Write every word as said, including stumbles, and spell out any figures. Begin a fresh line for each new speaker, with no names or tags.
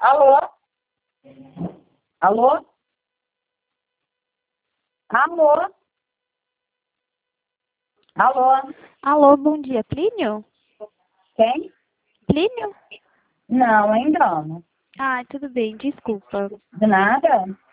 Alô? Alô? Alô? Alô?
Alô, bom dia. Plínio?
Quem?
Plínio?
Não, ainda não.
Ah, tudo bem, desculpa.
De nada?